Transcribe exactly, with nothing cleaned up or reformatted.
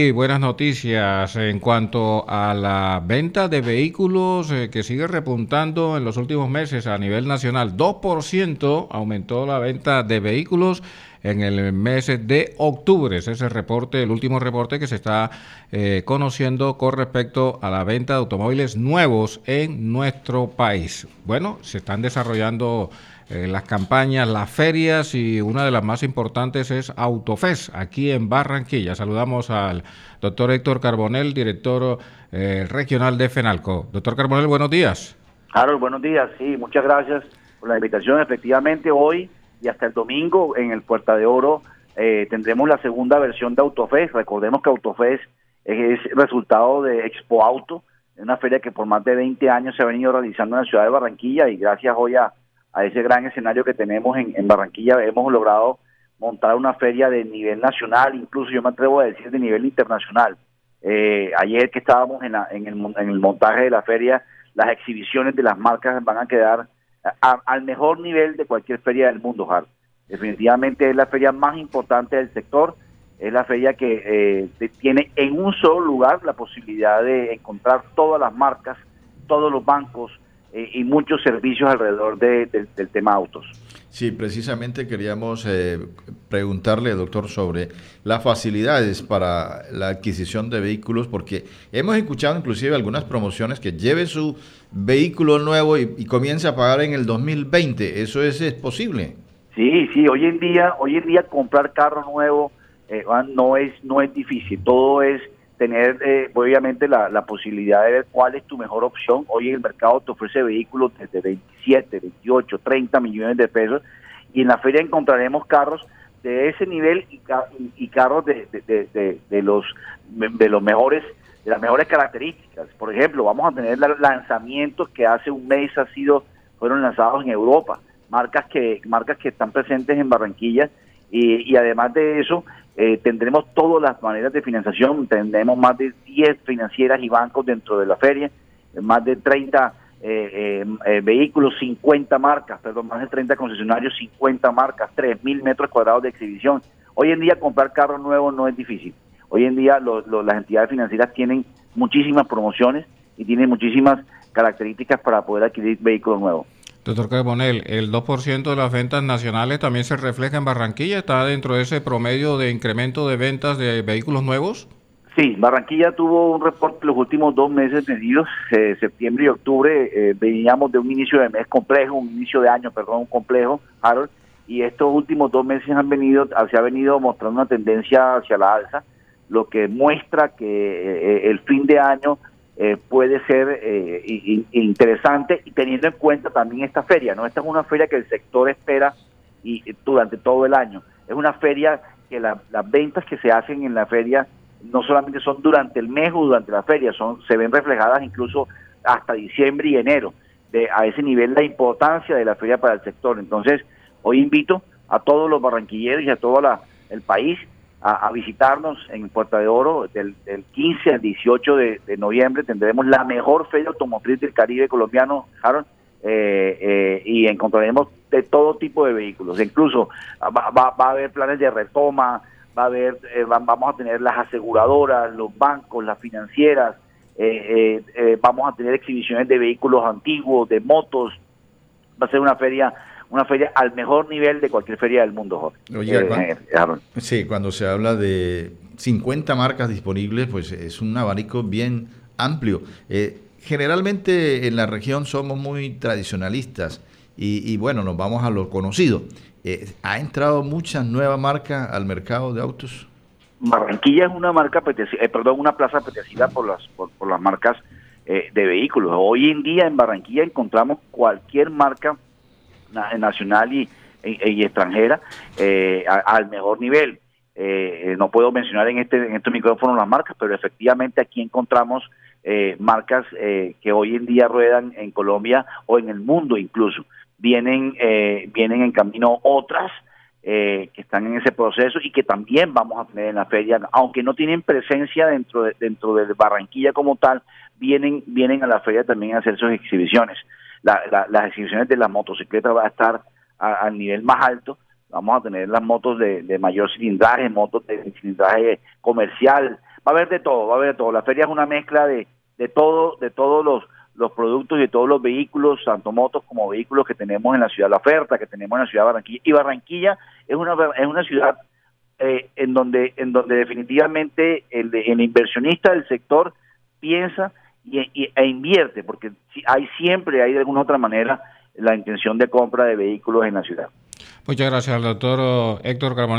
Y buenas noticias en cuanto a la venta de vehículos eh, que sigue repuntando en los últimos meses a nivel nacional. Dos por ciento aumentó la venta de vehículos en el mes de octubre. Ese es el reporte, el último reporte que se está eh, conociendo con respecto a la venta de automóviles nuevos en nuestro país. Bueno, se están desarrollando Eh, las campañas, las ferias, y una de las más importantes es Autofest, aquí en Barranquilla. Saludamos al doctor Héctor Carbonell, director eh, regional de FENALCO. Doctor Carbonell, buenos días. Harold, buenos días. Sí, muchas gracias por la invitación. Efectivamente, hoy y hasta el domingo en el Puerta de Oro eh, tendremos la segunda versión de Autofest. Recordemos que Autofest es, es resultado de Expo Auto, una feria que por más de veinte años se ha venido realizando en la ciudad de Barranquilla, y gracias hoy a a ese gran escenario que tenemos en, en Barranquilla, hemos logrado montar una feria de nivel nacional, incluso yo me atrevo a decir de nivel internacional. Eh, ayer que estábamos en, la, en, el, en el montaje de la feria, las exhibiciones de las marcas van a quedar a, a, al mejor nivel de cualquier feria del mundo, Har. Definitivamente es la feria más importante del sector, es la feria que eh, tiene en un solo lugar la posibilidad de encontrar todas las marcas, todos los bancos, Eh, y muchos servicios alrededor de, de, del tema autos. Sí, precisamente queríamos eh, preguntarle, doctor, sobre las facilidades para la adquisición de vehículos, porque hemos escuchado inclusive algunas promociones que lleve su vehículo nuevo y, y comience a pagar en el dos mil veinte. ¿Eso es, es posible? Sí, sí, hoy en día, hoy en día comprar carro nuevo eh, no es no es difícil, todo es tener eh, obviamente la, la posibilidad de ver cuál es tu mejor opción. Hoy en el mercado te ofrece vehículos desde veintisiete, veintiocho, treinta millones de pesos, y en la feria encontraremos carros de ese nivel y, y, y carros de, de, de, de, de los de los mejores de las mejores características. Por ejemplo, vamos a tener lanzamientos que hace un mes ha sido fueron lanzados en Europa, marcas que marcas que están presentes en Barranquilla, y, y además de eso Eh, tendremos todas las maneras de financiación. Tendremos más de diez financieras y bancos dentro de la feria, más de treinta eh, eh, eh, vehículos, cincuenta marcas, perdón, más de treinta concesionarios, cincuenta marcas, tres mil metros cuadrados de exhibición. Hoy en día comprar carros nuevos no es difícil. Hoy en día lo, lo, las entidades financieras tienen muchísimas promociones y tienen muchísimas características para poder adquirir vehículos nuevos. Doctor Carbonell, el dos por ciento de las ventas nacionales también se refleja en Barranquilla. ¿Está dentro de ese promedio de incremento de ventas de vehículos nuevos? Sí, Barranquilla tuvo un reporte los últimos dos meses medidos, eh, septiembre y octubre. Eh, veníamos de un inicio de mes complejo, un inicio de año, perdón, complejo, Harold, y estos últimos dos meses han venido, se ha venido mostrando una tendencia hacia la alza, lo que muestra que eh, el fin de año Eh, puede ser eh, y, y interesante, y teniendo en cuenta también esta feria, ¿no? Esta es una feria que el sector espera y, y durante todo el año. Es una feria que la, las ventas que se hacen en la feria no solamente son durante el mes o durante la feria, son se ven reflejadas incluso hasta diciembre y enero. De, a ese nivel la importancia de la feria para el sector. Entonces, hoy invito a todos los barranquilleros y a todo la, el país A, a visitarnos en Puerta de Oro del, del quince al dieciocho de, de noviembre. Tendremos la mejor feria automotriz del Caribe colombiano, Harold, eh, eh, y encontraremos de todo tipo de vehículos. Incluso va, va, va a haber planes de retoma, va a haber, eh, va, vamos a tener las aseguradoras, los bancos, las financieras, eh, eh, eh, vamos a tener exhibiciones de vehículos antiguos, de motos. Va a ser una feria una feria al mejor nivel de cualquier feria del mundo, Jorge. Oye, eh, cuando, eh, sí, cuando se habla de cincuenta marcas disponibles, pues es un abanico bien amplio. Eh, generalmente en la región somos muy tradicionalistas y, y bueno, nos vamos a lo conocido. Eh, ¿Ha entrado muchas nuevas marcas al mercado de autos? Barranquilla es una marca apetecida, eh, perdón, una plaza apetecida por las por, por las marcas eh, de vehículos. Hoy en día en Barranquilla encontramos cualquier marca nacional y, y, y extranjera eh, a, al mejor nivel. Eh, no puedo mencionar en este en estos micrófonos las marcas, pero efectivamente aquí encontramos eh, marcas eh, que hoy en día ruedan en Colombia o en el mundo incluso. Vienen eh, vienen en camino otras eh, que están en ese proceso y que también vamos a tener en la feria, aunque no tienen presencia dentro de, dentro de Barranquilla como tal, vienen vienen a la feria también a hacer sus exhibiciones. La, la, las exhibiciones de las motocicletas va a estar al nivel más alto. Vamos a tener las motos de, de mayor cilindraje, motos de cilindraje comercial, va a haber de todo, va a haber de todo. La feria es una mezcla de, de todo, de todos los, los productos y de todos los vehículos, tanto motos como vehículos que tenemos en la ciudad, la oferta que tenemos en la ciudad de Barranquilla. Y Barranquilla es una, es una ciudad eh, en donde, en donde definitivamente el, el inversionista del sector piensa y, y, e invierte, porque hay siempre, hay de alguna otra manera, la intención de compra de vehículos en la ciudad. Muchas gracias al doctor Héctor Carbonell.